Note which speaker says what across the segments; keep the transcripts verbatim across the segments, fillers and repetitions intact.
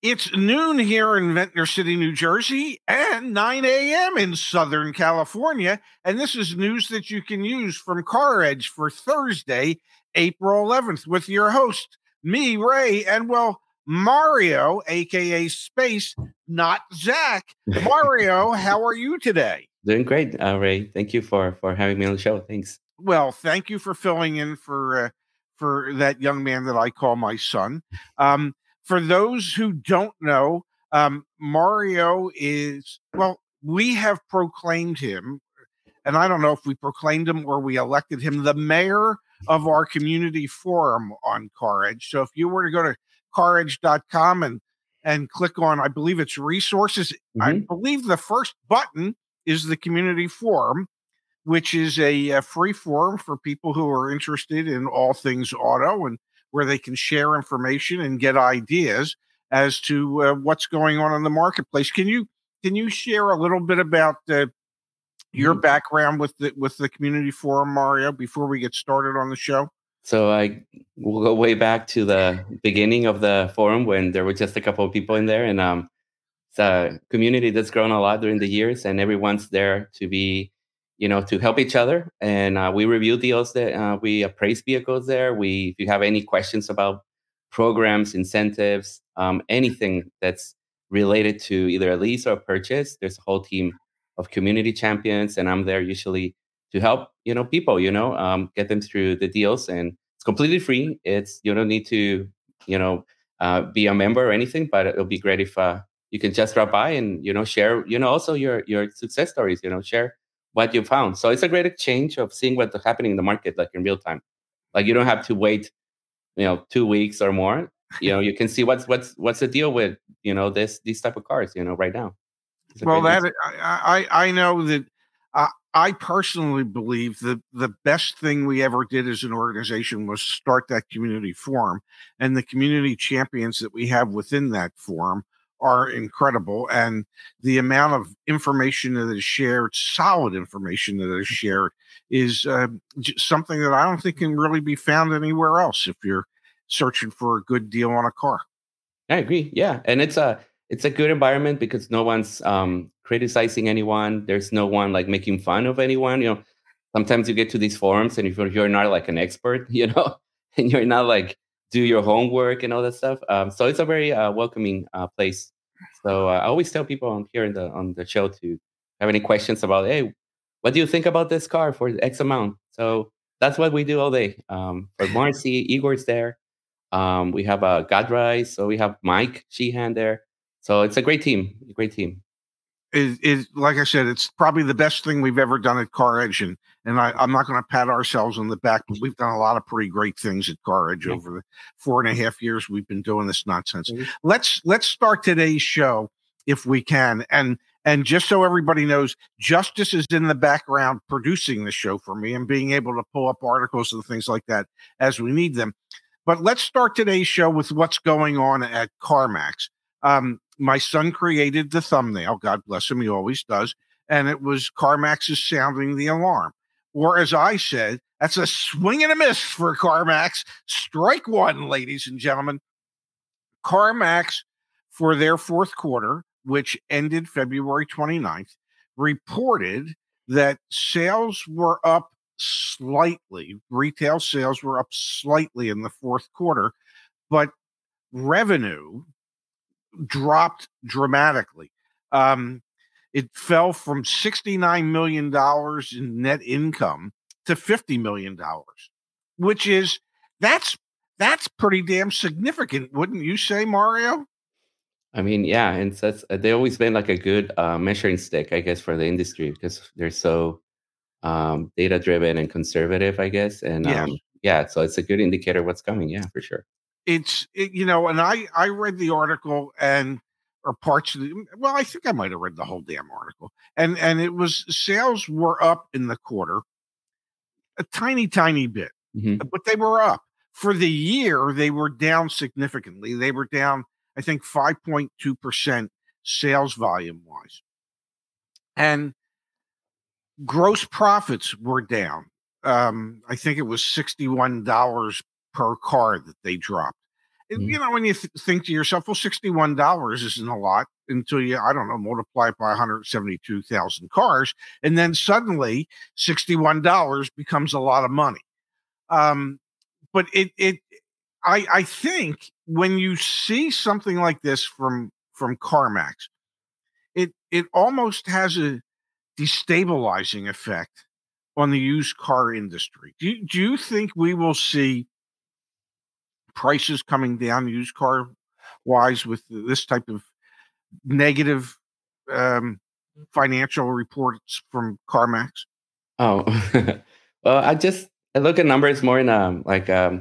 Speaker 1: It's noon here in Ventnor City, New Jersey, and nine a.m. in Southern California. And this is news that you can use from Car Edge for Thursday, April eleventh, with your host, me, Ray, and well, Mario, aka Space, not Zach. Mario, how are you today?
Speaker 2: Doing great, uh, Ray. Thank you for for having me on the show. Thanks.
Speaker 1: Well, thank you for filling in for uh, for that young man that I call my son. Um, for those who don't know, um, Mario is, well, we have proclaimed him, and I don't know if we proclaimed him or we elected him the mayor of our community forum on Car Edge. So if you were to go to car edge dot com and and click on, I believe it's resources, I
Speaker 2: hmm
Speaker 1: believe the first button is the community forum, which is a, a free forum for people who are interested in all things auto and where they can share information and get ideas as to uh, what's going on in the marketplace. Can you can you share a little bit about uh, your
Speaker 2: hmm
Speaker 1: background with the with the community forum, Mario, before we get started on the show?
Speaker 2: So I will go way back to the beginning of the forum when there were just a couple of people in there, and um, it's a community that's grown a lot during the years, and everyone's there to be, you know, to help each other. And uh, we review deals that uh, we appraise vehicles there. We, if you have any questions about programs, incentives, um, anything that's related to either a lease or a purchase, there's a whole team of community champions, and I'm there usually to help, you know, people, you know, um, get them through the deals, and it's completely free. It's you don't need to, you know, uh, be a member or anything, but it'll be great if uh, you can just drop by and you know share, you know, also your your success stories, you know, share what you found. So it's a great exchange of seeing what's happening in the market, like in real time. Like you don't have to wait, you know, two weeks or more. You know, you can see what's what's what's the deal with you know this these type of cars, you know, right now. It's a
Speaker 1: Well,
Speaker 2: great
Speaker 1: that
Speaker 2: resource.
Speaker 1: I I, I know that uh, I personally believe that the best thing we ever did as an organization was start that community forum, and the community champions that we have within that forum are incredible, and the amount of information that is shared, solid information that is shared, is uh, j- something that I don't think can really be found anywhere else if you're searching for a good deal on a car.
Speaker 2: I agree. Yeah, and it's a it's a good environment because no one's um, criticizing anyone. There's no one like making fun of anyone. You know, sometimes you get to these forums, and if you're, you're not like an expert, you know, and you're not like do your homework and all that stuff. Um, so it's a very uh, welcoming uh, place. So uh, I always tell people on here in the on the show to have any questions about, hey, what do you think about this car for X amount? So that's what we do all day. Um, for Marcy, Igor's there. Um, we have uh, Gadrai, so we have Mike Sheehan there. So it's a great team, a great team.
Speaker 1: is is like I said, it's probably the best thing we've ever done at Car Edge, and and I, I'm not going to pat ourselves on the back, but we've done a lot of pretty great things at Car Edge
Speaker 2: Yeah.
Speaker 1: over the four and a half years we've been doing this nonsense.
Speaker 2: Mhm.
Speaker 1: Let's let's start today's show if we can, and and just so everybody knows, Justice is in the background producing the show for me and being able to pull up articles and things like that as we need them. But let's start today's show with what's going on at CarMax. Um, my son created the thumbnail. God bless him. He always does. And it was CarMax is sounding the alarm. Or as I said, that's a swing and a miss for CarMax. Strike one, ladies and gentlemen. CarMax, for their fourth quarter, which ended February twenty-ninth, reported that sales were up slightly. Retail sales were up slightly in the fourth quarter, but revenue dropped dramatically. Um, it fell from sixty-nine million dollars in net income to fifty million dollars, which is that's that's pretty damn significant, wouldn't you say, Mario?
Speaker 2: I mean, yeah, and so it's, uh, they always been like a good uh, measuring stick, I guess, for the industry because they're so um, data driven and conservative, I guess. And
Speaker 1: Yeah.
Speaker 2: um, yeah, so it's a good indicator of what's coming. Yeah, for sure.
Speaker 1: It's it, you know, and I I read the article and or parts of the well, I think I might have read the whole damn article. And and it was sales were up in the quarter a tiny, tiny bit,
Speaker 2: hmm
Speaker 1: but they were up. For the year, they were down significantly. They were down, I think, five point two percent sales volume wise. And gross profits were down. Um, I think it was sixty-one dollars per car that they dropped.
Speaker 2: Mhm.
Speaker 1: You know, when you th- think to yourself, well, sixty-one dollars isn't a lot until you, I don't know, multiply it by one hundred seventy-two thousand cars. And then suddenly sixty-one dollars becomes a lot of money. Um, but it, it, I, I think when you see something like this from, from CarMax, it, it almost has a destabilizing effect on the used car industry. Do you, do you think we will see prices coming down used car wise with this type of negative um, financial reports from CarMax?
Speaker 2: Oh, well, I just I look at numbers more in um like um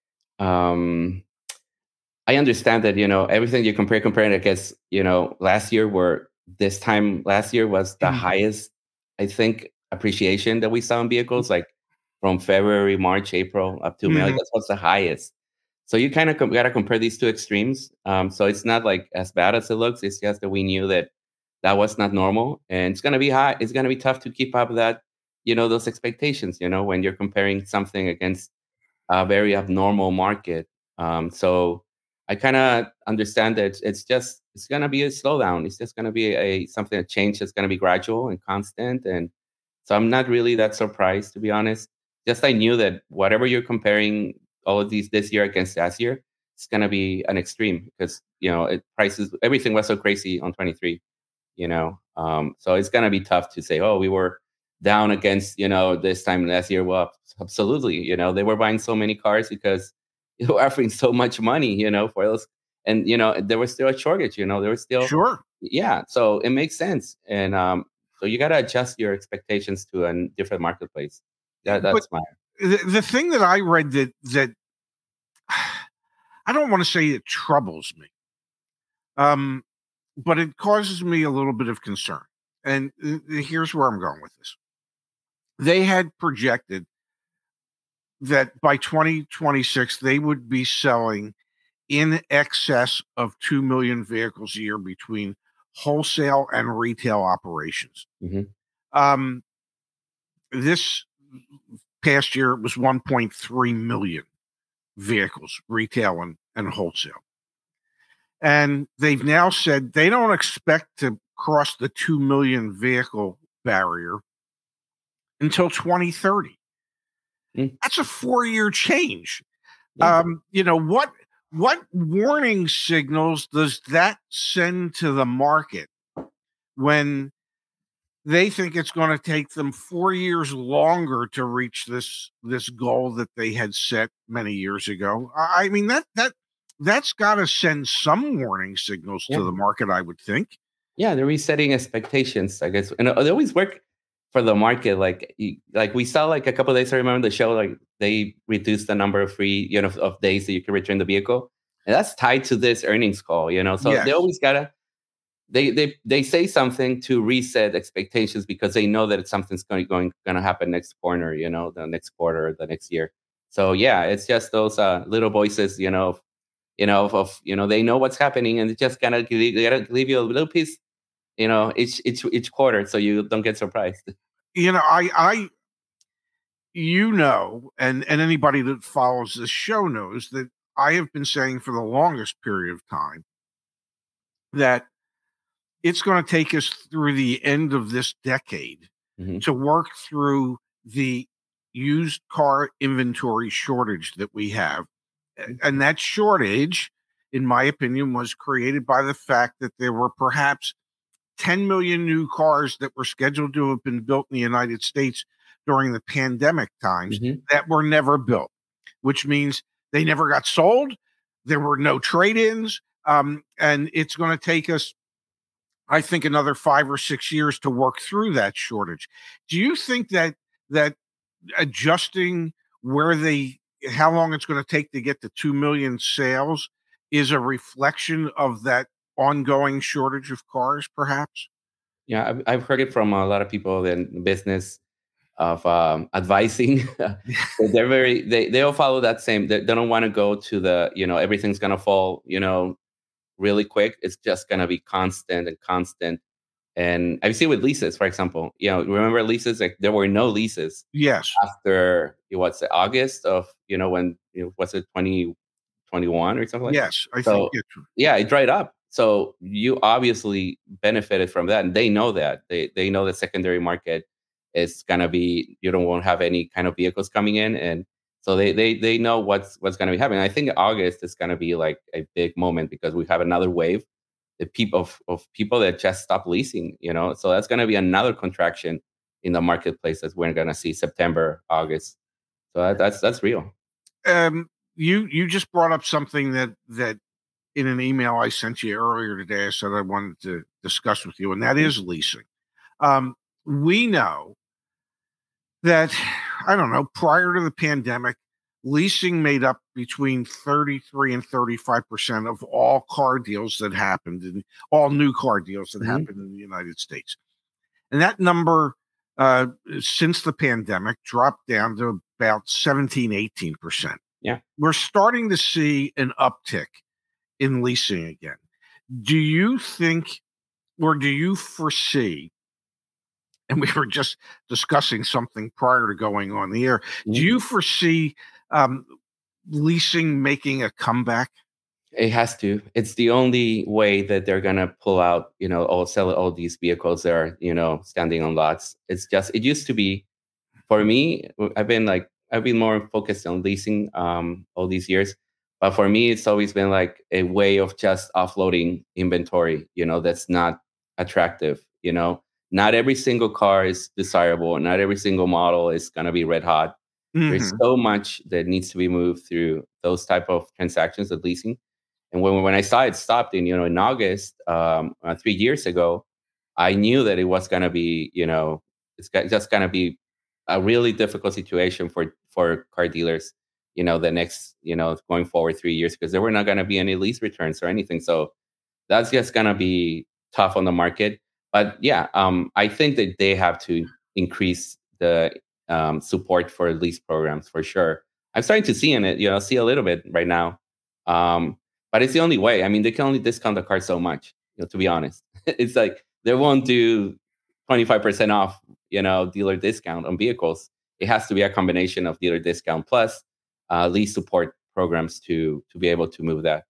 Speaker 2: um I understand that, you know, everything you compare comparing against, you know, last year where this time last year was the
Speaker 1: Mhm.
Speaker 2: highest, I think, appreciation that we saw in vehicles, like from February, March, April up to May. Like,
Speaker 1: Mhm.
Speaker 2: that's what's the highest. So you kind of com- got to compare these two extremes. Um, so it's not like as bad as it looks. It's just that we knew that that was not normal, and it's gonna be high. It's gonna be tough to keep up with that, you know, those expectations. You know, when you're comparing something against a very abnormal market. Um, so I kind of understand that it's just it's gonna be a slowdown. It's just gonna be a something that change that's gonna be gradual and constant. And so I'm not really that surprised, to be honest. Just I knew that whatever you're comparing all of these this year against last year, it's gonna be an extreme because you know it, prices everything was so crazy on twenty-three. You know, um, so it's gonna be tough to say, oh, we were down against, you know, this time last year. Well, absolutely. You know, they were buying so many cars because they were offering so much money, you know, for those. And, you know, there was still a shortage, you know, there was still,
Speaker 1: Sure.
Speaker 2: yeah. So it makes sense. And um, so you got to adjust your expectations to a different marketplace. That,
Speaker 1: But
Speaker 2: that's my,
Speaker 1: the, the thing that I read that, that I don't want to say it troubles me, um, but it causes me a little bit of concern. And uh, here's where I'm going with this. They had projected that by twenty twenty-six, they would be selling in excess of two million vehicles a year between wholesale and retail operations.
Speaker 2: hmm
Speaker 1: Um, this past year, it was one point three million vehicles, retail and, and wholesale. And they've now said they don't expect to cross the two million vehicle barrier until twenty thirty.
Speaker 2: mm
Speaker 1: That's a four year change.
Speaker 2: yeah.
Speaker 1: Um, you know, what what warning signals does that send to the market when they think it's going to take them four years longer to reach this this goal that they had set many years ago? I I mean that that that's got to send some warning signals
Speaker 2: Yeah.
Speaker 1: to the market, I would think.
Speaker 2: Yeah, they're resetting expectations, I guess, and uh, they always work for the market. Like, y- like we saw, like a couple of days. I remember the show, like they reduced the number of free, you know, of days that you can return the vehicle, and that's tied to this earnings call. You know, so they
Speaker 1: Yes.
Speaker 2: always gotta they they they say something to reset expectations because they know that it's something's going going going to happen next corner. You know, the next quarter, the next year. So yeah, it's just those uh, little voices, you know, you know, of, of you know, they know what's happening, and they just gotta give, they gotta leave you a little piece, you know, each each each quarter, so you don't get surprised.
Speaker 1: You know, I I you know, and and anybody that follows this show knows that I have been saying for the longest period of time that it's going to take us through the end of this decade
Speaker 2: hmm
Speaker 1: to work through the used car inventory shortage that we have. A- And that shortage, in my opinion, was created by the fact that there were perhaps ten million new cars that were scheduled to have been built in the United States during the pandemic times
Speaker 2: hmm
Speaker 1: that were never built, which means they never got sold. There were no trade ins. Um, and it's going to take us, I think, another five or six years to work through that shortage. Do you think that that adjusting where they how long it's going to take to get to two million sales is a reflection of that ongoing shortage of cars, perhaps?
Speaker 2: Yeah, I've, I've heard it from a lot of people in business of um, advising. So they're very they they all follow that same. They, they don't want to go to the, you know, everything's gonna fall, you know, really quick. It's just gonna be constant and constant. And I've seen with leases, for example. You know, remember leases? Like there were no leases
Speaker 1: Yes.
Speaker 2: after what's it, August of, you know, when, you know, what's it, twenty twenty twenty-one or something like that.
Speaker 1: Yes, I think
Speaker 2: So
Speaker 1: it's
Speaker 2: yeah, it dried up. So you obviously benefited from that, and they know that. They they know the secondary market is gonna be, you don't won't have any kind of vehicles coming in, and so they they they know what's what's gonna be happening. I think August is gonna be like a big moment because we have another wave, the people of, of people that just stop leasing, you know. So that's gonna be another contraction in the marketplace that we're gonna see September, August. So that, that's that's real.
Speaker 1: um you you just brought up something that that in an email I sent you earlier today, I said I wanted to discuss with you, and that is leasing. Um, we know that, I don't know, prior to the pandemic, leasing made up between thirty-three and thirty-five percent of all car deals that happened, and all new car deals that
Speaker 2: Mhm.
Speaker 1: happened in the United States. And that number, uh, since the pandemic, dropped down to about seventeen, eighteen percent.
Speaker 2: Yeah.
Speaker 1: We're starting to see an uptick in leasing again. Do you think, or do you foresee, and we were just discussing something prior to going on the air, do
Speaker 2: Mhm.
Speaker 1: you foresee um, leasing making a comeback?
Speaker 2: It has to. It's the only way that they're gonna pull out, you know, or sell all these vehicles that are, you know, standing on lots. It's just, it used to be, for me, w- I've been like, I've been more focused on leasing um all these years. But for me, it's always been like a way of just offloading inventory, you know, that's not attractive, you know. Not every single car is desirable. Not every single model is gonna be red hot. There's
Speaker 1: Hmm.
Speaker 2: so much that needs to be moved through those type of transactions of leasing. And when when I saw it stopped in, you know, in August, um, uh, three years ago, I knew that it was gonna be, you know, it's go- just gonna be a really difficult situation for for car dealers, you know, the next, you know, going forward three years because there were not gonna be any lease returns or anything. So that's just gonna be tough on the market. But yeah, um, I think that they have to increase the um, support for lease programs for sure. I'm starting to see in it, you know, see a little bit right now. Um, but it's the only way. I mean, they can only discount the car so much, you know, to be honest. It's like they won't do twenty-five percent off, you know, dealer discount on vehicles. It has to be a combination of dealer discount plus uh, lease support programs to to be able to move that.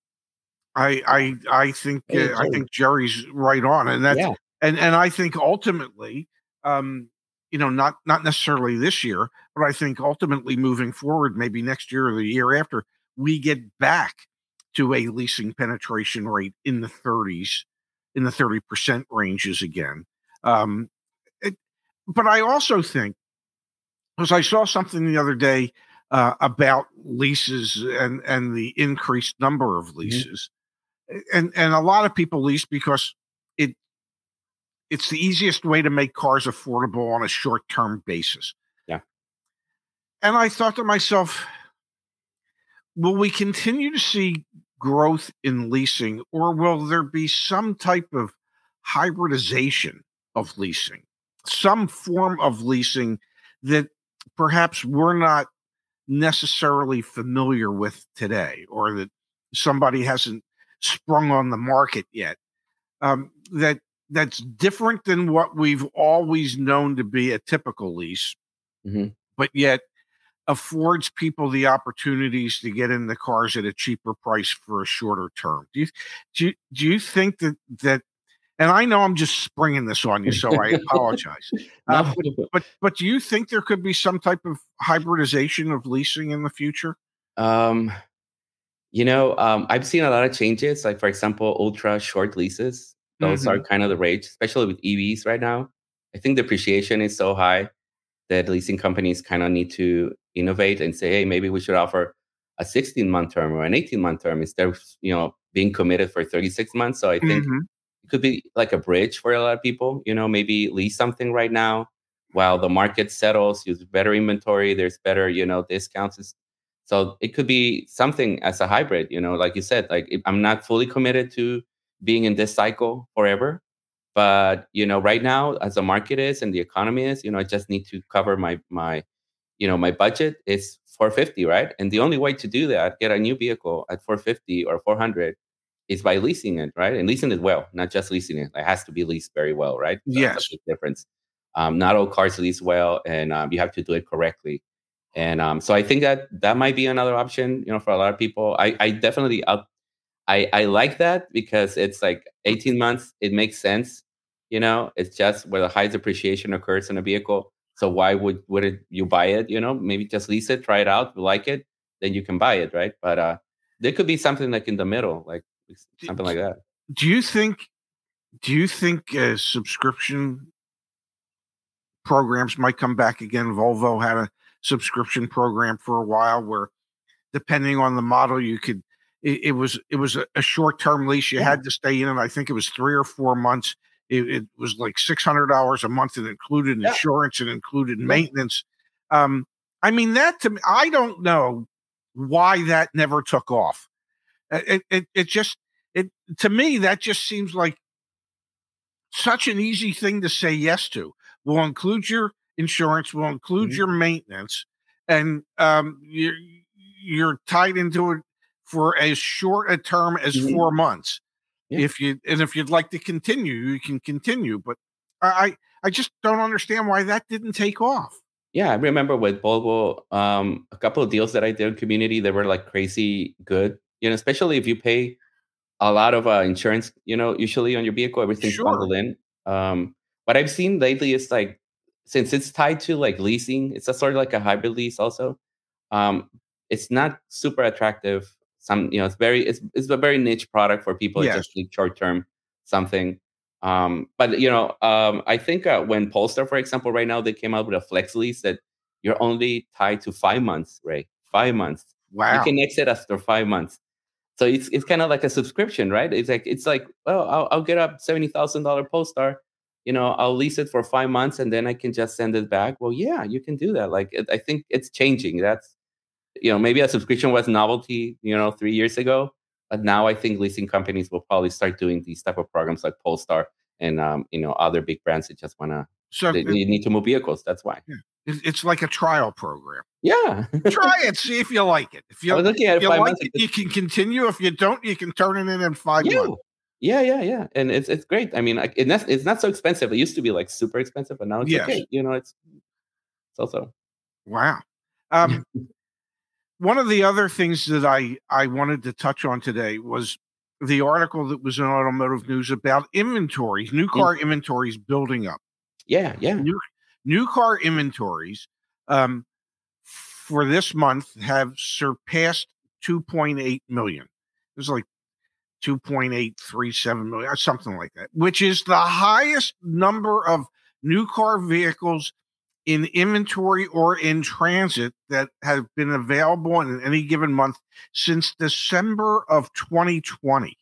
Speaker 1: I I I think
Speaker 2: Hey,
Speaker 1: uh, I
Speaker 2: Jerry.
Speaker 1: think Jerry's right on, and that's
Speaker 2: Yeah.
Speaker 1: and and I think ultimately, um, you know, not not necessarily this year, but I think ultimately moving forward, maybe next year or the year after, we get back to a leasing penetration rate in the thirties, in the thirty percent ranges again. Um, it, but I also think, because I saw something the other day uh, about leases and and the increased number of
Speaker 2: Mhm.
Speaker 1: leases, and and a lot of people lease because it it's the easiest way to make cars affordable on a short term basis.
Speaker 2: Yeah.
Speaker 1: And I thought to myself, will we continue to see growth in leasing, or will there be some type of hybridization of leasing, some form of leasing that perhaps we're not necessarily familiar with today, or that somebody hasn't sprung on the market yet, um, that that's different than what we've always known to be a typical lease,
Speaker 2: Mhm.
Speaker 1: but yet affords people the opportunities to get in the cars at a cheaper price for a shorter term. Do you do you, do you think that that? And I know I'm just springing this on you, so I apologize. Uh,
Speaker 2: No.
Speaker 1: but but but do you think there could be some type of hybridization of leasing in the future?
Speaker 2: Um, you know, um, I've seen a lot of changes. Like for example, ultra short leases. Those are
Speaker 1: Hmm.
Speaker 2: kind of the rage, especially with E Vs right now. I think depreciation is so high that leasing companies kind of need to innovate and say, hey, maybe we should offer a sixteen month term or an eighteen month term instead of, you know, being committed for thirty-six months. So I think
Speaker 1: Hmm.
Speaker 2: it could be like a bridge for a lot of people, you know, maybe lease something right now while the market settles, use better inventory, there's better, you know, discounts. So it could be something as a hybrid, you know, like you said, like if I'm not fully committed to being in this cycle forever. But, you know, right now, as the market is and the economy is, you know, I just need to cover my my you know, my budget is four fifty, right? And the only way to do that, get a new vehicle at four fifty or four hundred, is by leasing it, right? And leasing it well, not just leasing it. It has to be leased very well, right? So that's a
Speaker 1: Yes.
Speaker 2: big difference. Um, not all cars lease well, and um, you have to do it correctly. And um, so I think that that might be another option, you know, for a lot of people. I, I definitely, uh, I, I like that because it's like eighteen months. It makes sense. You know, it's just where the highest appreciation occurs in a vehicle. So why would, would it, you buy it? You know, maybe just lease it, try it out, if you like it, then you can buy it. Right. But uh, there could be something like in the middle, like something like that.
Speaker 1: Do you think, do you think uh, subscription programs might come back again? Volvo had a subscription program for a while where, depending on the model, you could it, it was it was a, a short-term lease. You
Speaker 2: Yeah.
Speaker 1: had to stay in it. I think it was three or four months. It, it was like six hundred dollars a month. It included
Speaker 2: Yeah.
Speaker 1: insurance and included
Speaker 2: Yeah.
Speaker 1: maintenance. Um, I mean, that to me, I don't know why that never took off. It it it just it to me that just seems like such an easy thing to say yes to. We'll include your insurance. We'll include
Speaker 2: Mhm.
Speaker 1: your maintenance, and um, you're you're tied into it for as short a term as
Speaker 2: Mhm.
Speaker 1: four months.
Speaker 2: Yeah.
Speaker 1: If you and if you'd like to continue, you can continue. But I I I just don't understand why that didn't take off.
Speaker 2: Yeah, I remember with Volvo, um, a couple of deals that I did in community, they were like crazy good. You know, especially if you pay a lot of uh, insurance, you know, usually on your vehicle, everything's
Speaker 1: Sure.
Speaker 2: bundled in. Um, what I've seen lately is like, since it's tied to like leasing, it's a sort of like a hybrid lease also. Um, it's not super attractive. Some, you know, it's very, it's it's a very niche product for people that
Speaker 1: Yes.
Speaker 2: just need short term something. Um, but you know, um, I think uh, when Polestar, for example, right now they came out with a flex lease that you're only tied to five months, Ray. Five months. You
Speaker 1: Wow.
Speaker 2: can exit after five months. So it's it's kind of like a subscription, right? It's like it's like, well, I'll, I'll get a seventy thousand dollar Polestar, you know, I'll lease it for five months and then I can just send it back. Well, yeah, you can do that. Like it, I think it's changing. That's, you know, maybe a subscription was novelty, you know, three years ago, but now I think leasing companies will probably start doing these type of programs like Polestar and um, you know, other big brands that just wanna
Speaker 1: So
Speaker 2: they,
Speaker 1: it,
Speaker 2: they need to move vehicles. That's why.
Speaker 1: yeah, it- it's like a trial program.
Speaker 2: Yeah,
Speaker 1: Try it, see if you like it. If
Speaker 2: I
Speaker 1: you
Speaker 2: was looking at
Speaker 1: if
Speaker 2: it
Speaker 1: you
Speaker 2: five
Speaker 1: like
Speaker 2: months
Speaker 1: it,
Speaker 2: ago.
Speaker 1: you can continue. If you don't, you can turn it in in five
Speaker 2: Yeah.
Speaker 1: months.
Speaker 2: Yeah, yeah, yeah, and it's it's great. I mean, like, it not, it's not so expensive. It used to be like super expensive, but now it's
Speaker 1: Yes.
Speaker 2: okay. You know, it's it's also
Speaker 1: Wow. Um, one of the other things that I I wanted to touch on today was the article that was in Automotive News about inventories, new
Speaker 2: Mm.
Speaker 1: car inventories building up.
Speaker 2: yeah, yeah,
Speaker 1: New new car inventories um, for this month have surpassed two point eight million. It was like two point eight three seven million or something like that, which is the highest number of new car vehicles in inventory or in transit that have been available in any given month since December of twenty twenty.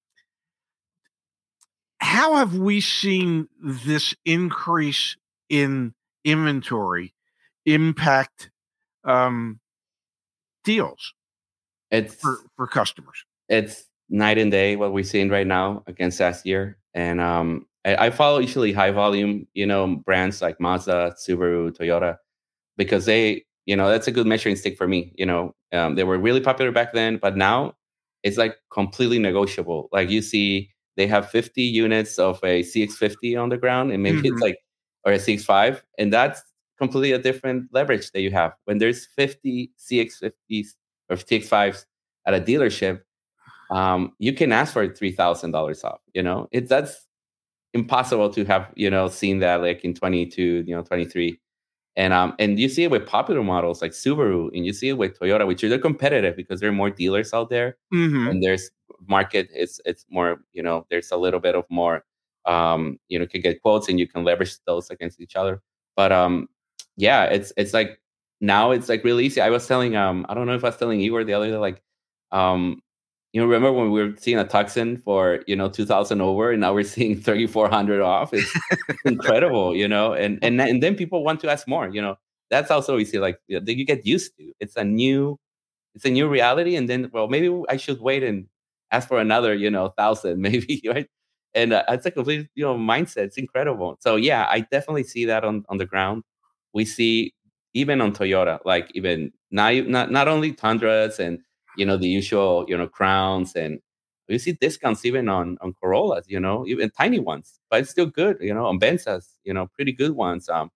Speaker 1: How have we seen this increase in inventory impact um, deals
Speaker 2: it's
Speaker 1: for, for customers?
Speaker 2: it's night and day what we're seeing right now against last year. And um, I, I follow usually high volume, you know, brands like Mazda, Subaru, Toyota, because they, you know, that's a good measuring stick for me. You know, um, they were really popular back then, but now it's like completely negotiable. Like you see, they have fifty units of a C X fifty on the ground, and maybe it's
Speaker 1: Mhm.
Speaker 2: like, or a C X five, and that's completely a different leverage that you have when there's fifty C X fifties or C X fives at a dealership. Um, you can ask for three thousand dollars off. You know, it's that's impossible to have, you know, seen that like in twenty-two, you know, twenty-three. And um, and you see it with popular models like Subaru, and you see it with Toyota, which are they're competitive because there are more dealers out there,
Speaker 1: Mhm.
Speaker 2: and there's market. It's it's more, you know, there's a little bit of more, um, you know, can get quotes and you can leverage those against each other. But um, yeah, it's it's like now it's like really easy. I was telling um, I don't know if I was telling you or the other day, like um, you know, remember when we were seeing a Tucson for, you know, two thousand over, and now we're seeing thirty-four hundred off. It's incredible, you know, and and and then people want to ask more, you know. That's also easy, like you know, that you get used to. It's a new, it's a new reality, and then well, maybe I should wait and ask for another, you know, thousand, maybe, right? And uh, it's a complete, you know, mindset. It's incredible. So yeah, I definitely see that on on the ground. We see even on Toyota, like even not not not only Tundras and you know the usual, you know, Crowns, and we see discounts even on on Corollas, you know, even tiny ones, but it's still good, you know, on Benzas, you know, pretty good ones. Um,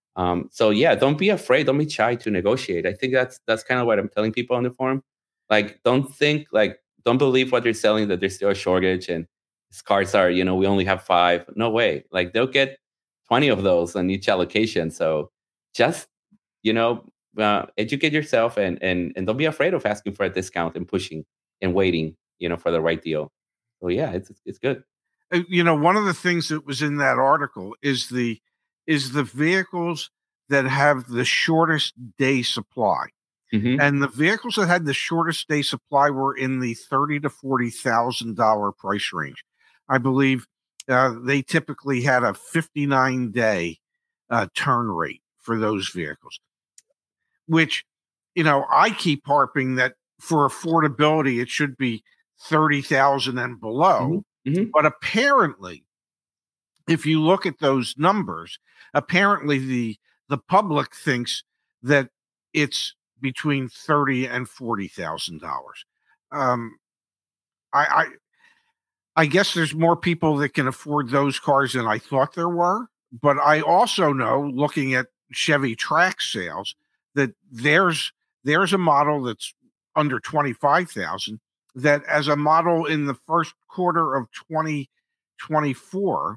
Speaker 2: Um, so yeah, don't be afraid. Don't be shy to negotiate. I think that's that's kind of what I'm telling people on the forum. Like, don't think like don't believe what they're selling that there's still a shortage and these cars are, you know, we only have five. No way. Like they'll get twenty of those on each allocation. So just, you know, uh, educate yourself and and and don't be afraid of asking for a discount and pushing and waiting, you know, for the right deal. So yeah, it's it's good.
Speaker 1: Uh, You know, one of the things that was in that article is the is the vehicles that have the shortest day supply.
Speaker 2: Hmm.
Speaker 1: And the vehicles that had the shortest day supply were in the thirty to forty thousand dollar price range. I believe uh, they typically had a fifty nine day uh, turn rate for those vehicles. Which, you know, I keep harping that for affordability it should be thirty thousand and
Speaker 2: Hmm.
Speaker 1: below.
Speaker 2: Hmm.
Speaker 1: But apparently, if you look at those numbers, apparently the the public thinks that it's between thirty and forty thousand dollars. Um, I, I I guess there's more people that can afford those cars than I thought there were. But I also know, looking at Chevy Trax sales, that there's there's a model that's under twenty five thousand that, as a model in the first quarter of twenty twenty four,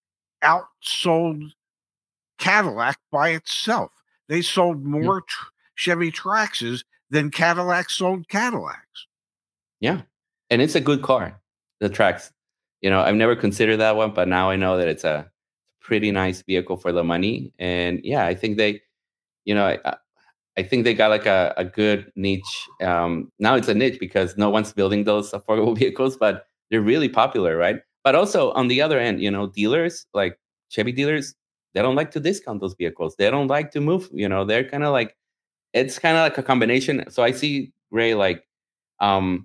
Speaker 1: outsold Cadillac by itself. They sold more tr- Chevy Traxes than Cadillac sold Cadillacs.
Speaker 2: Yeah. And it's a good car, the Trax. You know, I've never considered that one, but now I know that it's a pretty nice vehicle for the money. And yeah, I think they, you know, I, I think they got like a, a good niche. Um, now it's a niche because no one's building those affordable vehicles, but they're really popular, right? But also on the other end, you know, dealers like Chevy dealers, they don't like to discount those vehicles. They don't like to move, you know, they're kind of like, it's kind of like a combination. So I see Ray like, um,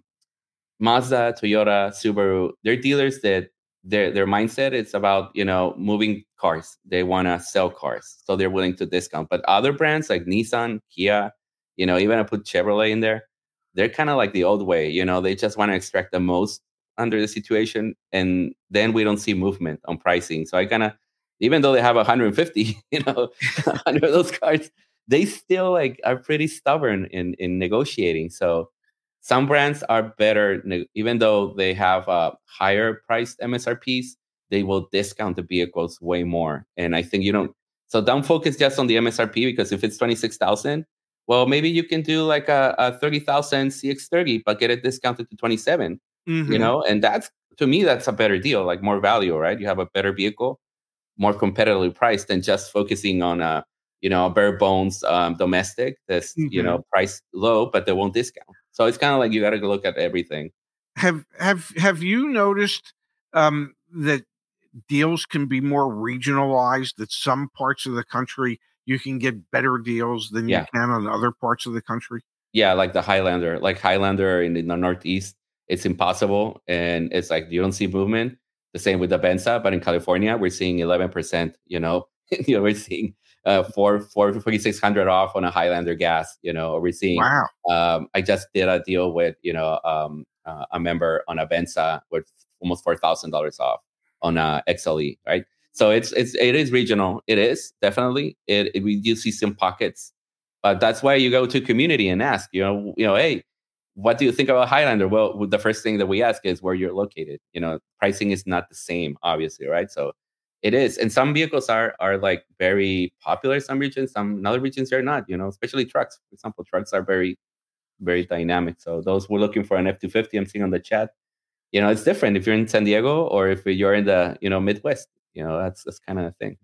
Speaker 2: Mazda, Toyota, Subaru, they're dealers that their their mindset is about, you know, moving cars. They want to sell cars, so they're willing to discount. But other brands like Nissan, Kia, you know, even I put Chevrolet in there, they're kind of like the old way. You know, they just want to extract the most under the situation, and then we don't see movement on pricing. So I kind of, even though they have one hundred fifty, you know, under those cars, they still like are pretty stubborn in in negotiating. So some brands are better, ne- even though they have uh, higher priced M S R Ps, they will discount the vehicles way more. And I think you don't, so don't focus just on the M S R P, because if it's twenty-six thousand, well, maybe you can do like a, a thirty thousand C X thirty, but get it discounted to twenty-seven, you
Speaker 1: Mm-hmm.
Speaker 2: know? And that's, to me, that's a better deal, like more value, right? You have a better vehicle, more competitively priced than just focusing on a, you know, a bare bones um, domestic that's, you
Speaker 1: Mm-hmm.
Speaker 2: know, priced low, but they won't discount. So it's kind of like you got to look at everything.
Speaker 1: Have have have you noticed um, that deals can be more regionalized? That some parts of the country you can get better deals than you
Speaker 2: Yeah.
Speaker 1: can on other parts of the country?
Speaker 2: Yeah. Like the Highlander, like Highlander in the Northeast, it's impossible. And it's like you don't see movement. The same with the Benza, but in California, we're seeing eleven percent, you know, you know, we're seeing uh, four, four, forty-six hundred off on a Highlander gas, you know, or we're seeing,
Speaker 1: Wow.
Speaker 2: um, I just did a deal with, you know, um, uh, a member on a Benza with almost four thousand dollars off on a X L E, right? So it's, it's, it is regional. It is definitely, it, it we do see some pockets, but that's why you go to community and ask, you know, you know, hey, what do you think about Highlander? Well, the first thing that we ask is where you're located. You know, pricing is not the same, obviously, right? So it is, and some vehicles are are like very popular in some regions. Some in other regions they're not. You know, especially trucks. For example, trucks are very very dynamic. So those who are looking for an F two fifty, I'm seeing on the chat. You know, it's different if you're in San Diego or if you're in the you know Midwest. You know, that's that's kind of a thing.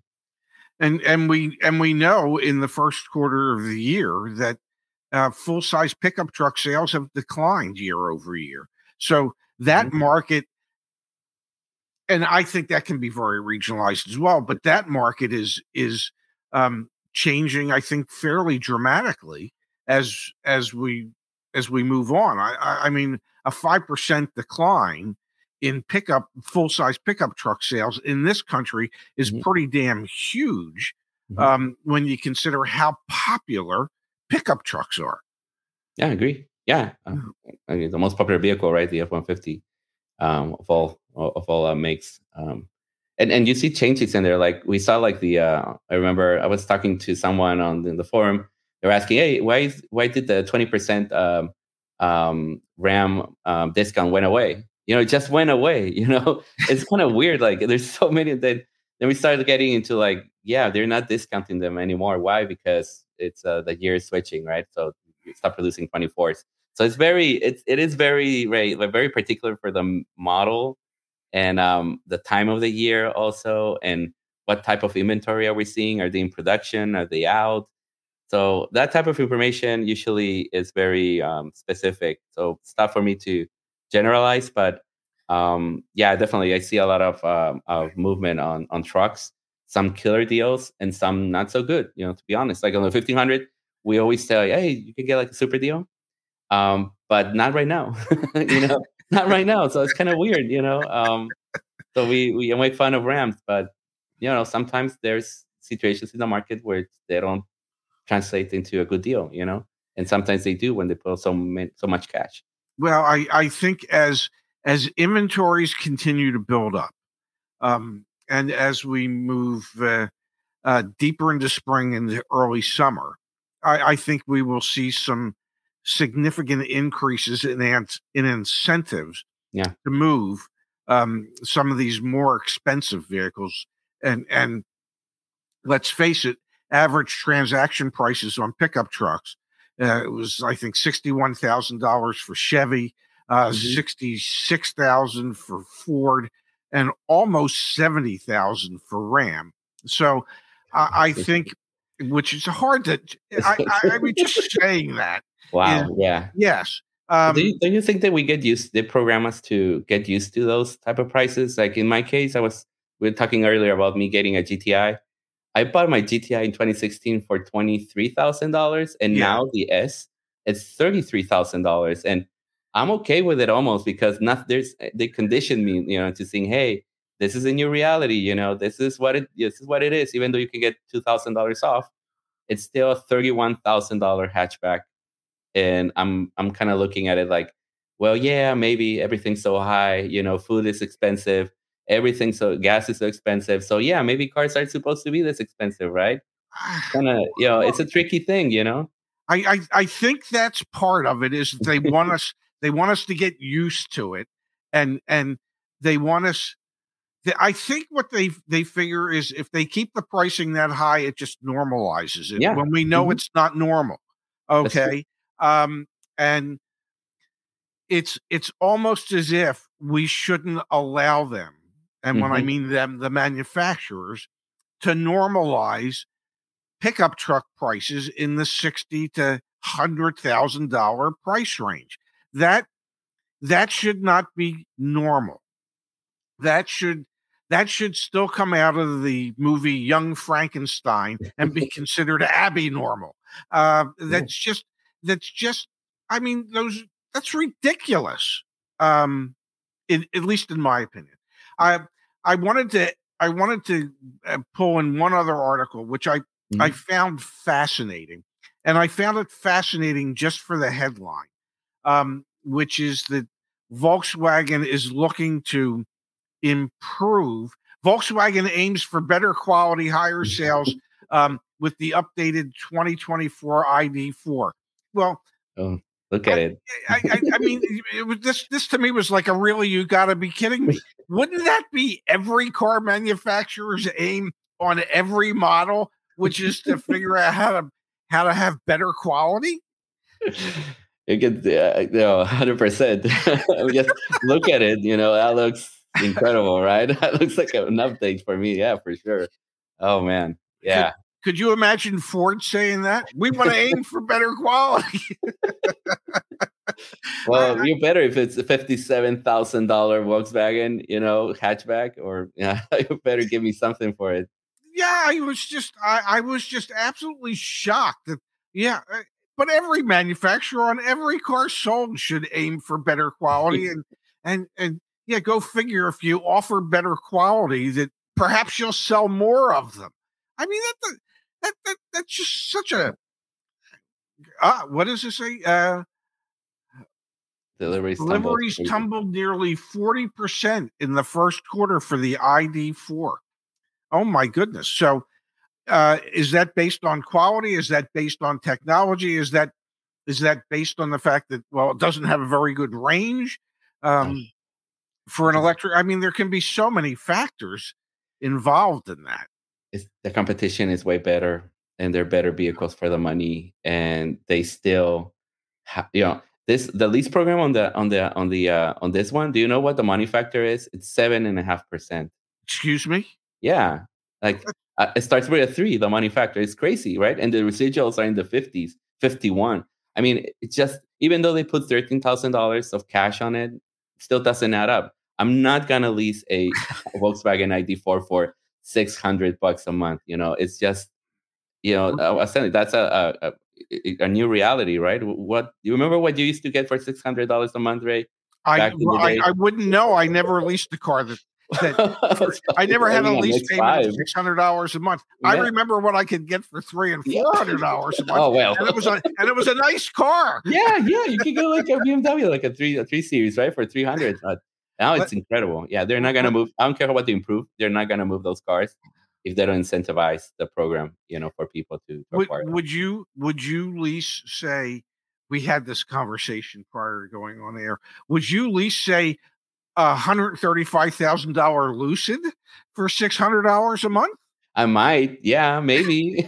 Speaker 1: And and we and we know in the first quarter of the year that uh, full size pickup truck sales have declined year over year. So that
Speaker 2: Mhm.
Speaker 1: market, and I think that can be very regionalized as well. But that market is is um, changing, I think, fairly dramatically as as we as we move on. I, I, I mean, a five percent decline in pickup full size pickup truck sales in this country is
Speaker 2: Mhm.
Speaker 1: pretty damn huge
Speaker 2: Mhm.
Speaker 1: um, when you consider how popular pickup trucks are.
Speaker 2: Yeah, I agree. Yeah, uh, I mean, the most popular vehicle, right? The F one fifty um, of all of all uh, makes. Um, and and you see changes in there. Like we saw, like the uh, I remember I was talking to someone on the, the forum. They're asking, "Hey, why is, why did the twenty percent um, um, RAM um, discount went away? You know, it just went away. You know, it's kind of weird. Like there's so many that." Then we started getting into like, yeah, they're not discounting them anymore. Why? Because it's uh, the year is switching, right? So you stop producing twenty-fours. So it's very, it's it is very, very, very particular for the model and um, the time of the year also, and what type of inventory are we seeing? Are they in production? Are they out? So that type of information usually is very um, specific. So it's tough for me to generalize, but um, yeah, definitely I see a lot of um, of movement on on trucks. Some killer deals and some not so good. You know, to be honest, like on the fifteen hundred, we always say, "Hey, you can get like a super deal," um, but not right now. you know, not right now. So it's kind of weird. You know, um, so we we make fun of Rams, but you know, sometimes there's situations in the market where they don't translate into a good deal, you know, and sometimes they do when they put so ma- so much cash.
Speaker 1: Well, I I think as as inventories continue to build up, um, and as we move uh, uh, deeper into spring and the early summer, I, I think we will see some significant increases in ant- in incentives
Speaker 2: Yeah,
Speaker 1: to move um, some of these more expensive vehicles. And and let's face it, average transaction prices on pickup trucks, uh, it was I think sixty one thousand dollars for Chevy, uh,
Speaker 2: hmm
Speaker 1: sixty six thousand for Ford, and almost seventy thousand for Ram. So I, I think, which is hard to, I, I, I mean, just saying that is
Speaker 2: wow, yeah.
Speaker 1: yes.
Speaker 2: Do
Speaker 1: Um,
Speaker 2: you, do you think that we get used, they program us to get used to those type of prices? Like in my case, I was, we were talking earlier about me getting a G T I. I I bought my G T I in twenty sixteen for twenty-three thousand dollars, and
Speaker 1: yeah.
Speaker 2: now the S, it's thirty-three thousand dollars. And I'm okay with it almost because not there's they conditioned me, you know, to saying, hey, this is a new reality, you know, this is what it this is what it is. Even though you can get two thousand dollars off, it's still a thirty-one thousand dollars hatchback. And I'm I'm kind of looking at it like, well, yeah, maybe everything's so high, you know, food is expensive, everything so gas is so expensive. So yeah, maybe cars aren't supposed to be this expensive, right? Kind of, you know, it's a tricky thing, you know.
Speaker 1: I, I I think that's part of it is they want us they want us to get used to it, and and they want us. They, I think what they they figure is if they keep the pricing that high, it just normalizes it
Speaker 2: Yeah,
Speaker 1: when we know
Speaker 2: mhm,
Speaker 1: it's not normal.
Speaker 2: that's true.
Speaker 1: Okay, um, and it's it's almost as if we shouldn't allow them, and when I
Speaker 2: hmm
Speaker 1: mean them, the manufacturers, to normalize pickup truck prices in the sixty to hundred thousand dollar price range. That that should not be normal. That should that should still come out of the movie Young Frankenstein and be considered abby normal. Uh,
Speaker 2: Yeah.
Speaker 1: that's just that's just I mean those that's ridiculous. Um, in, at least in my opinion. I I wanted to I wanted to uh, pull in one other article which I I
Speaker 2: Mhm.
Speaker 1: found fascinating, and I found it fascinating just for the headline, um, which is that Volkswagen is looking to improve. Volkswagen aims for better quality, higher sales um, with the updated twenty twenty-four I D four. Well,
Speaker 2: Oh, look at
Speaker 1: I
Speaker 2: it.
Speaker 1: I I I mean, it was this this to me was like a really you gotta be kidding me. Wouldn't that be every car manufacturer's aim on every model, which is to figure out how to how to have better quality?
Speaker 2: It gets, uh, you know, one hundred percent. Just look at it, you know, that looks incredible, right? That looks like an update for me. Yeah, for sure. Oh man.
Speaker 1: Could
Speaker 2: Yeah.
Speaker 1: could you imagine Ford saying that? We want to aim for better quality. I,
Speaker 2: Well, you're better if it's a fifty-seven thousand dollars Volkswagen, you know, hatchback, or yeah, you better give me something for it.
Speaker 1: yeah, I was just I, I was just absolutely shocked that yeah, uh, but every manufacturer on every car sold should aim for better quality and and and yeah, go figure if you offer better quality that perhaps you'll sell more of them. I mean that that that that's just such a uh, what does it say? Uh
Speaker 2: Deliveries tumbled.
Speaker 1: Deliveries
Speaker 2: crazy.
Speaker 1: tumbled nearly forty percent in the first quarter for the I D four. Oh my goodness. So uh, is that based on quality? Is that based on technology? Is that is that based on the fact that, well, it doesn't have a very good range um, for an electric? I mean, there can be so many factors involved in that.
Speaker 2: It's, the competition is way better, and they're better vehicles for the money, and they still have, you know, this the lease program on the on the on the uh, on this one. Do you know what the money factor is? It's seven and a half percent.
Speaker 1: Excuse me?
Speaker 2: Yeah, like uh, it starts with a three. The money factor is crazy, right? And the residuals are in the fifties, fifty-one. I mean, it's just, even though they put thirteen thousand dollars of cash on it, still doesn't add up. I'm not gonna lease a Volkswagen I D four for six hundred bucks a month. You know, it's just, you know, I was saying that's a, a a new reality, right? What, you remember what you used to get for six hundred dollars a month, Ray?
Speaker 1: I, well, I I wouldn't know. I never leased a car that. that I never had a lease payment of six hundred dollars a month. Yeah. I remember what I could get for three and four hundred dollars a month.
Speaker 2: Oh well,
Speaker 1: and it was a and it was a nice car.
Speaker 2: Yeah, yeah, you could go like a B M W, like a three a three series, right, for three hundred. Uh, now it's incredible. Yeah, they're not gonna move. I don't care what they improve. They're not gonna move those cars if they don't incentivize the program, you know, for people to. to
Speaker 1: would would you would you lease, say, we had this conversation prior to going on air. Would you lease, say, a hundred thirty-five thousand dollar Lucid for six hundred dollars a month?
Speaker 2: I might, yeah, maybe.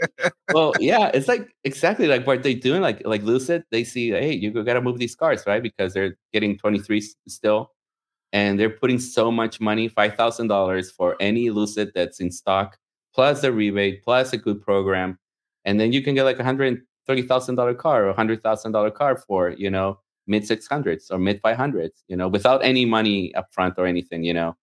Speaker 2: Well, yeah, it's like exactly like what they're doing. Like like Lucid, they see, hey, you got to move these cars, right? Because they're getting twenty-three still, and they're putting so much money, five thousand dollars for any Lucid that's in stock, plus a rebate, plus a good program, and then you can get like a hundred thirty thousand dollar car or a hundred thousand dollar car for, you know, mid six hundreds or mid five hundreds, you know, without any money up front or anything, you know.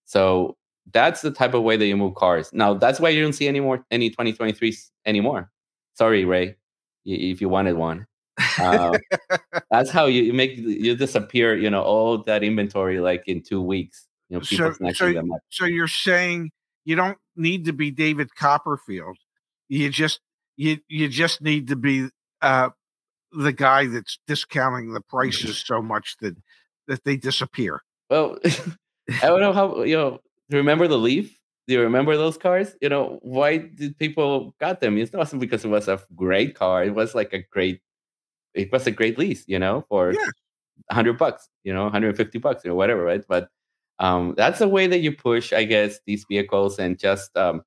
Speaker 2: So that's the type of way that you move cars. Now, that's why you don't see any more any twenty twenty-threes anymore. Sorry, Ray, if you wanted one. Uh, that's how you, you make you disappear, you know, all that inventory like in two weeks. You know, people
Speaker 1: so, so, them up. So you're saying you don't need to be David Copperfield. You just you you just need to be uh, the guy that's discounting the prices so much that that they disappear.
Speaker 2: Well, I don't know how, you know, remember the Leaf? Do you remember those cars? You know, why did people got them? It wasn't because it was a great car. It was like a great, it was a great lease, you know, for
Speaker 1: yeah.
Speaker 2: a hundred bucks, you know, one hundred fifty bucks or whatever, right? But um, that's a way that you push, I guess, these vehicles, and just, um,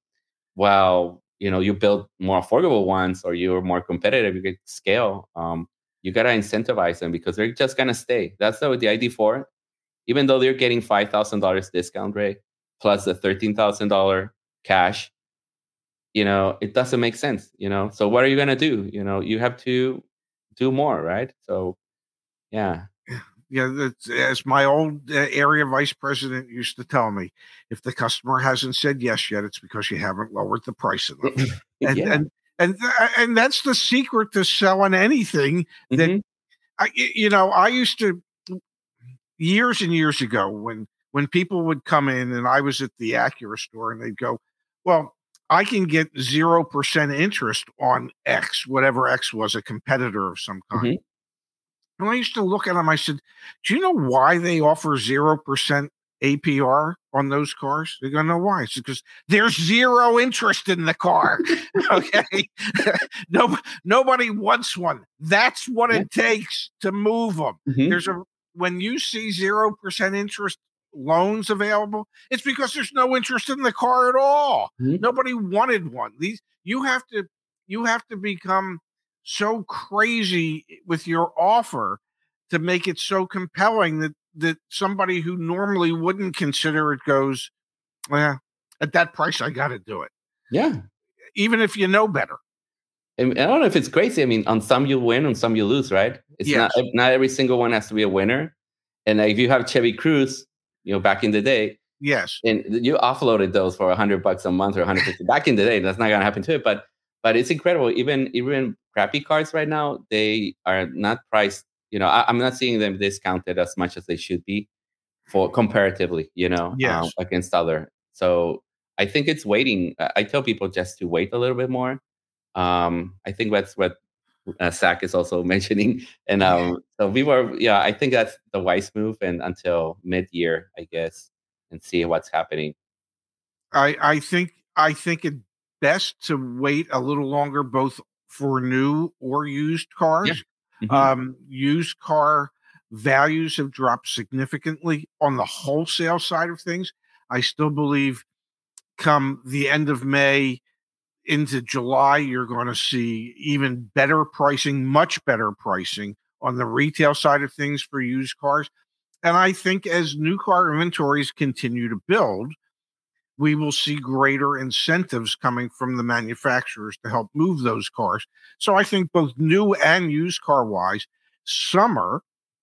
Speaker 2: while, you know, you build more affordable ones or you're more competitive, you get scale. Um, you got to incentivize them because they're just going to stay. That's the, the I D four. Even though they're getting five thousand dollars discount rate plus the thirteen thousand dollars cash, you know, it doesn't make sense, you know. So what are you going to do? You know, you have to do more, right? So, yeah.
Speaker 1: Yeah, that's, as my old uh, area vice president used to tell me, if the customer hasn't said yes yet, it's because you haven't lowered the price enough. and,
Speaker 2: yeah.
Speaker 1: and and and that's the secret to selling anything. That mm-hmm. I, you know, I used to, years and years ago, when when people would come in and I was at the Acura store and they'd go, well, I can get zero percent interest on X, whatever X was, a competitor of some kind. Mm-hmm. And I used to look at them, I said, do you know why they offer zero percent A P R on those cars? They go, no, why? It's because there's zero interest in the car. Okay. no, nobody wants one. That's what yeah. it takes to move them. Mm-hmm. There's a, when you see zero percent interest loans available, it's because there's no interest in the car at all. Mm-hmm. Nobody wanted one. These, you have to, you have to become so crazy with your offer to make it so compelling that that somebody who normally wouldn't consider it goes, well, at that price, I got to do it.
Speaker 2: Yeah.
Speaker 1: Even if you know better.
Speaker 2: And I don't know if it's crazy. I mean, on some you win, on some you lose, right? It's yes. not not every single one has to be a winner. And if you have Chevy Cruze, you know, back in the day,
Speaker 1: yes,
Speaker 2: and you offloaded those for a hundred bucks a month or one hundred fifty back in the day. That's not going to happen to it, but but it's incredible. Even even crappy cars right now, they are not priced. You know, I, I'm not seeing them discounted as much as they should be for comparatively. You know,
Speaker 1: yes.
Speaker 2: um, against other. So I think it's waiting. I tell people just to wait a little bit more. Um, I think that's what uh, Zach is also mentioning. And um, so we were, yeah, I think that's the wise move, and until mid-year, I guess, and see what's happening.
Speaker 1: I I think I think it best to wait a little longer, both for new or used
Speaker 2: Yeah.
Speaker 1: cars.
Speaker 2: Mhm.
Speaker 1: Um, used car values have dropped significantly on the wholesale side of things. I still believe come the end of May into July, you're going to see even better pricing, much better pricing on the retail side of things for used cars. And I think as new car inventories continue to build, we will see greater incentives coming from the manufacturers to help move those cars. So I think both new and used car wise, summer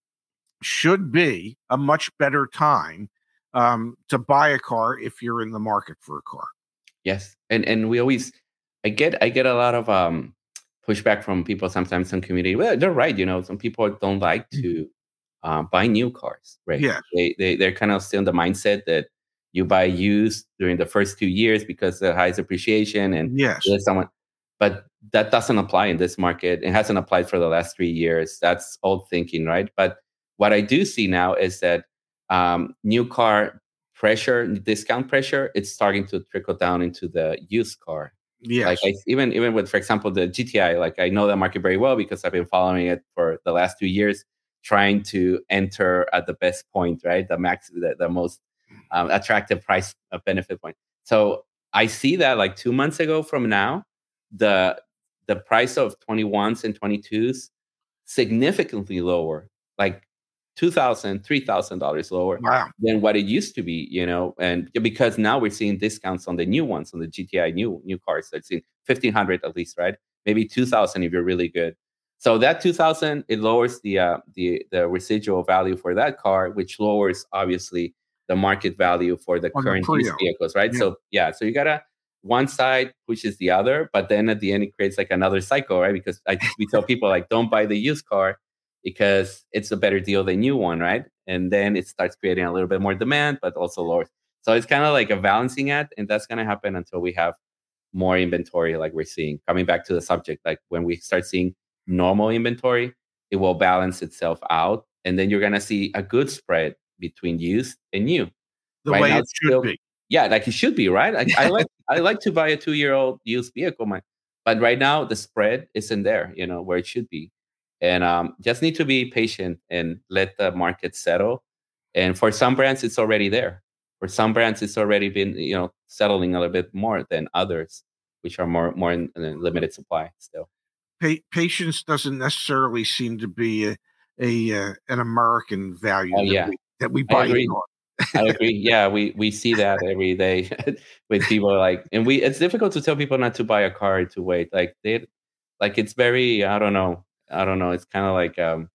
Speaker 1: should be a much better time um, to buy a car if you're in the market for a car.
Speaker 2: Yes, and and we always, I get I get a lot of um pushback from people sometimes in community. Well, they're right. You know, some people don't like to um, buy new cars. Right?
Speaker 1: Yes,
Speaker 2: They they they're kind of still in the mindset that you buy used during the first two years because the highest appreciation and
Speaker 1: yes,
Speaker 2: there's someone. But that doesn't apply in this market. It hasn't applied for the last three years. That's old thinking, right? But what I do see now is that um, new car pressure, discount pressure, it's starting to trickle down into the used car. Like
Speaker 1: yes,
Speaker 2: I, even even with, for example, the G T I, like I know that market very well because I've been following it for the last two years, trying to enter at the best point, right? The max, the, the most um, attractive price uh, benefit point. So I see that like two months ago from now, the the price of twenty-ones and twenty-twos significantly lower, like two thousand, three thousand dollars lower
Speaker 1: wow,
Speaker 2: than what it used to be, you know, and because now we're seeing discounts on the new ones, on the G T I new new cars. So it's in fifteen hundred at least, right? Maybe two thousand if you're really good. So that two thousand, it lowers the uh, the the residual value for that car, which lowers obviously the market value for the
Speaker 1: on the
Speaker 2: current used
Speaker 1: pre-owned.
Speaker 2: vehicles, right?
Speaker 1: Yeah.
Speaker 2: So yeah, so you gotta one side pushes the other, but then at the end it creates like another cycle, right? Because I we tell people like don't buy the used car because it's a better deal than new one, right? And then it starts creating a little bit more demand, but also lower. So it's kind of like a balancing act, and that's going to happen until we have more inventory, like we're seeing. Coming back to the subject, like when we start seeing normal inventory, it will balance itself out, and then you're going to see a good spread between used and new.
Speaker 1: The
Speaker 2: Right
Speaker 1: way
Speaker 2: now,
Speaker 1: it
Speaker 2: it's
Speaker 1: should
Speaker 2: still,
Speaker 1: be.
Speaker 2: yeah, like it should be, right? Like I like I like to buy a two year old used vehicle, my, but right now the spread isn't there, you know, where it should be, and um, just need to be patient and let the market settle. And for some brands, it's already there. For some brands, it's already been, you know, settling a little bit more than others, which are more more in, in limited supply still.
Speaker 1: Pa- patience doesn't necessarily seem to be a, a uh, an American
Speaker 2: Oh
Speaker 1: value that
Speaker 2: yeah,
Speaker 1: we that we
Speaker 2: I
Speaker 1: buy in
Speaker 2: agree.
Speaker 1: on.
Speaker 2: I agree. Yeah, we we see that every day with people like, and we it's difficult to tell people not to buy a car to wait. Like they, like it's very I don't know, I don't know. It's kind of like um,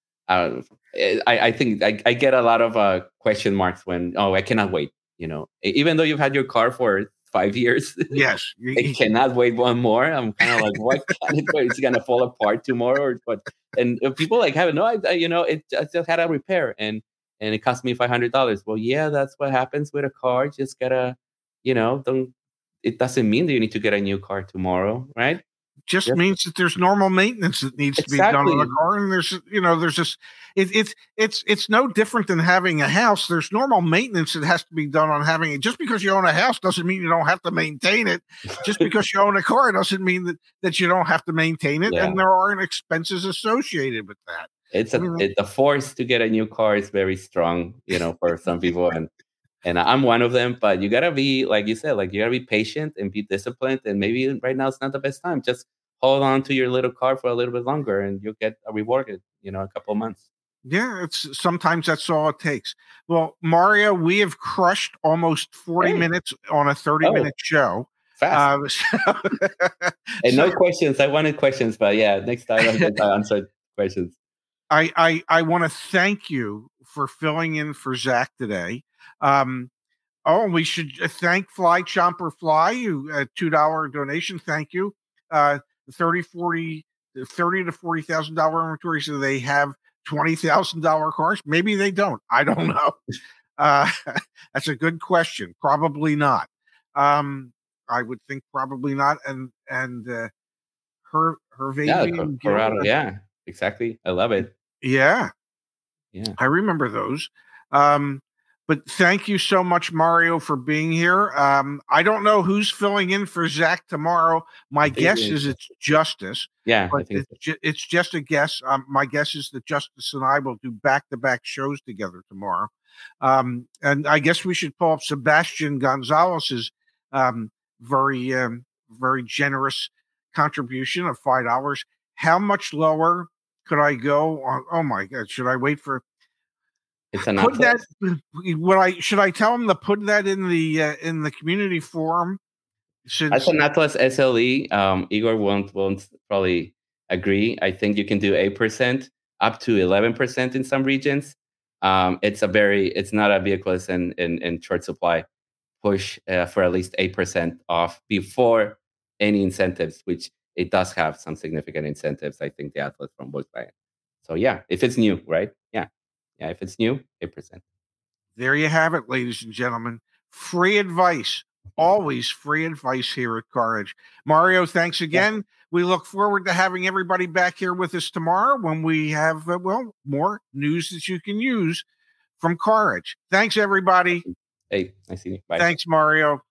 Speaker 2: uh, I I think I, I get a lot of uh question marks when oh I cannot wait. You know, E- even though you've had your car for five years,
Speaker 1: Yes, you-
Speaker 2: it
Speaker 1: you-
Speaker 2: cannot wait one more. I'm kind of like, what can it wait? It's gonna fall apart tomorrow, or what? And uh, people like have no idea. You know, it I just had a repair, and and it cost me five hundred dollars. Well, yeah, that's what happens with a car. Just gotta, you know, don't. It doesn't mean that you need to get a new car tomorrow, right?
Speaker 1: just
Speaker 2: Just
Speaker 1: means that there's normal maintenance that needs to be done on a
Speaker 2: exactly.
Speaker 1: car, and there's you know there's just it, it's it's it's no different than having a house. There's normal maintenance that has to be done on having it. Just because you own a house doesn't mean you don't have to maintain it. Just because you own a car doesn't mean that that you don't have to maintain it,
Speaker 2: Yeah,
Speaker 1: and there aren't expenses associated with that.
Speaker 2: it's
Speaker 1: I
Speaker 2: a
Speaker 1: mean,
Speaker 2: it, the force to get a new car is very strong, you know, for some people, and and I'm one of them. But you gotta be, like you said, like you gotta be patient and be disciplined. And maybe right now it's not the best time. Just hold on to your little car for a little bit longer, and you'll get rewarded. You know, a couple of months.
Speaker 1: yeah, it's sometimes that's all it takes. Well, Mario, we have crushed almost forty
Speaker 2: Hey,
Speaker 1: minutes on a thirty
Speaker 2: oh,
Speaker 1: minute show.
Speaker 2: fast.
Speaker 1: Uh, so,
Speaker 2: And
Speaker 1: so
Speaker 2: no questions. I wanted questions, but yeah, next time I guess I answered questions.
Speaker 1: I I, I want to thank you for filling in for Zach today. Um, oh, we should uh, thank Fly Chomper Fly, you a two dollar donation. Thank you. Uh, thirty, forty, thirty to forty thousand dollar inventory, so they have twenty thousand dollar cars. Maybe they don't. I don't know. Uh, that's a good question. Probably not. Um, I would think probably not. And and uh, her Hervavian
Speaker 2: yeah, Corrado.
Speaker 1: Guild.
Speaker 2: Yeah, exactly. I love it.
Speaker 1: Yeah,
Speaker 2: yeah,
Speaker 1: I remember those. Um, but thank you so much, Mario, for being here. Um, I don't know who's filling in for Zach tomorrow. My guess is it's Justice.
Speaker 2: Yeah,
Speaker 1: but
Speaker 2: I think
Speaker 1: it's,
Speaker 2: so.
Speaker 1: ju- it's just a guess. Um, my guess is that Justice and I will do back-to-back shows together tomorrow. Um, and I guess we should pull up Sebastian Gonzalez's um, very, um, very generous contribution of five dollars. How much lower could I go on? Oh my God! Should I wait for?
Speaker 2: It's an
Speaker 1: Put that.
Speaker 2: Atlas.
Speaker 1: What I should I tell him to put that in the uh, in the community forum? Since
Speaker 2: As an Atlas S L E, um, Igor won't won't probably agree. I think you can do eight percent up to eleven percent in some regions. Um, it's a very it's not a vehicle that's in, in, in short supply. Push uh, for at least eight percent off before any incentives, which it does have some significant incentives. I think the Atlas from Volkswagen. So yeah, if it's new, right? Yeah, yeah. If it's new, eight percent.
Speaker 1: There you have it, ladies and gentlemen. Free advice. Always free advice here at Car Edge. Mario, thanks again. Yeah. We look forward to having everybody back here with us tomorrow when we have, uh, well, more news that you can use from Car Edge. Thanks, everybody.
Speaker 2: Hey, nice seeing you. Bye.
Speaker 1: Thanks, Mario.